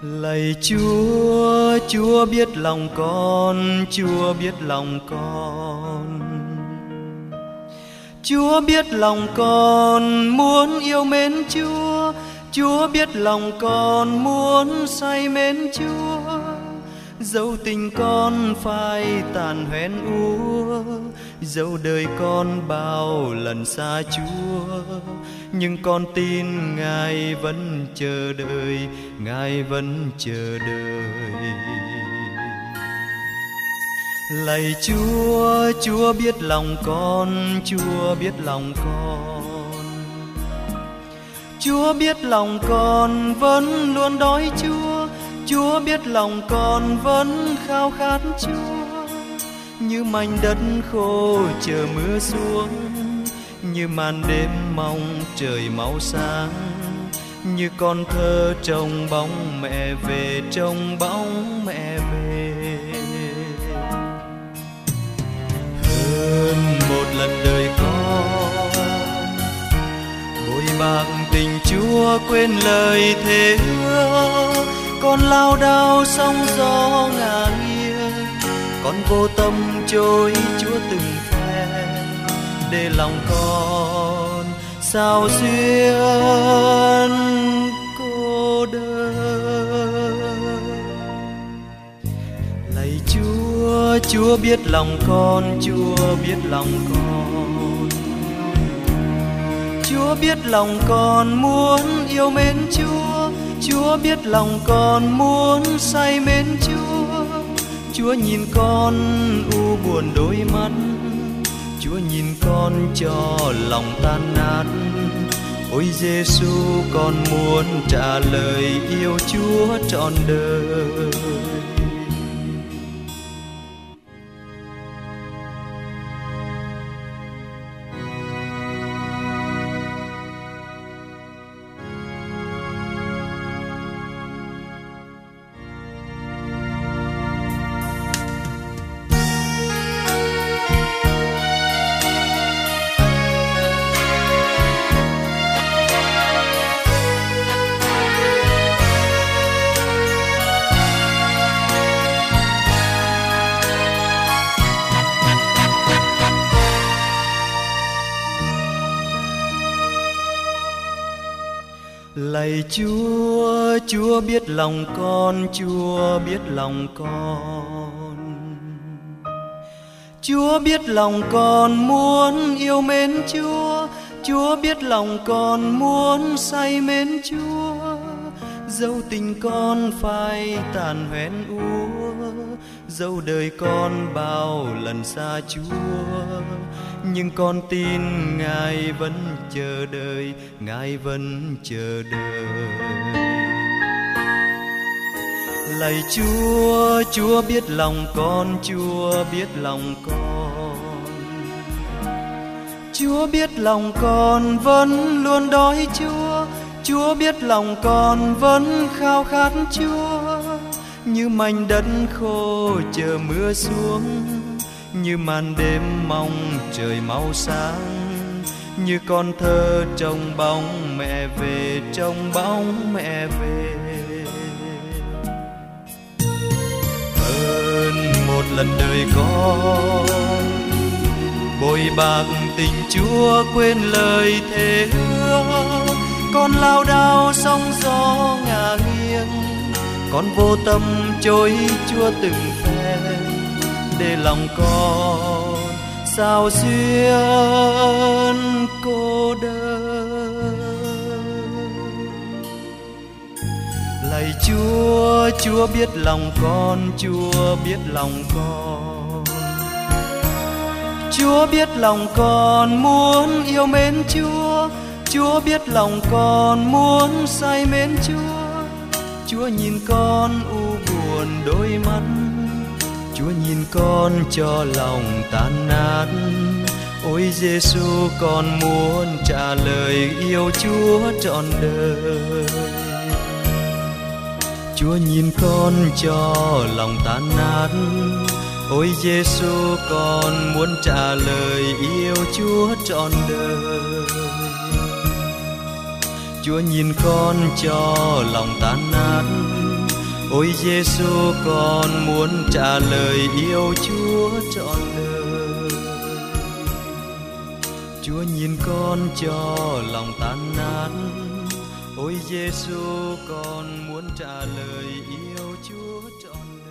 Lạy Chúa, Chúa biết lòng con, Chúa biết lòng con. Chúa biết lòng con muốn yêu mến Chúa, Chúa biết lòng con muốn say mến Chúa. Dẫu tình con phai tàn hoen úa, dẫu đời con bao lần xa Chúa, nhưng con tin Ngài vẫn chờ đợi, Ngài vẫn chờ đợi. Lạy Chúa, Chúa biết lòng con, Chúa biết lòng con. Chúa biết lòng con vẫn luôn đói Chúa, Chúa biết lòng con vẫn khao khát Chúa. Như mảnh đất khô chờ mưa xuống, như màn đêm mong trời mau sáng, như con thơ trông bóng mẹ về, trông bóng mẹ về. Hơn một lần đời con bội bạc tình Chúa, quên lời thề hứa. Con lao đao sóng gió ngả nghiêng, con vô tâm trôi Chúa từng phen, để lòng con sao xuyên cô đơn. Lạy Chúa, Chúa biết lòng con, Chúa biết lòng con. Chúa biết lòng con muốn yêu mến Chúa, Chúa biết lòng con muốn say mến Chúa. Chúa nhìn con u buồn đôi mắt, Chúa nhìn con cho lòng tan nát. Ôi Giêsu, con muốn trả lời yêu Chúa trọn đời. Lạy Chúa, Chúa biết lòng con, Chúa biết lòng con. Chúa biết lòng con muốn yêu mến Chúa, Chúa biết lòng con muốn say mến Chúa. Dẫu tình con phai tàn hoen úa, dẫu đời con bao lần xa Chúa, nhưng con tin Ngài vẫn chờ đợi, Ngài vẫn chờ đợi. Lạy Chúa, Chúa biết lòng con, Chúa biết lòng con. Chúa biết lòng con vẫn luôn đói Chúa, Chúa biết lòng con vẫn khao khát Chúa. Như mảnh đất khô chờ mưa xuống, như màn đêm mong trời mau sáng, như con thơ trông bóng mẹ về, trông bóng mẹ về. Hơn một lần đời con bội bạc tình Chúa, quên lời thề hứa. Con lao đao sóng gió ngả nghiêng, con vô tâm trôi Chúa từng phen, để lòng con sao xuyên cô đơn. Lạy Chúa, Chúa biết lòng con, Chúa biết lòng con. Chúa biết lòng con muốn yêu mến Chúa, Chúa biết lòng con muốn say mến Chúa. Chúa nhìn con u buồn đôi mắt, Chúa nhìn con cho lòng tan nát. Ôi Giêsu, con muốn trả lời yêu Chúa trọn đời. Chúa nhìn con cho lòng tan nát. Ôi Giêsu, con muốn trả lời yêu Chúa trọn đời. Chúa nhìn con cho lòng tan nát. Ôi Giêsu, con muốn trả lời yêu Chúa trọn đời. Chúa nhìn con cho lòng tan nát. Ôi Giêsu, con muốn trả lời yêu Chúa trọn đời.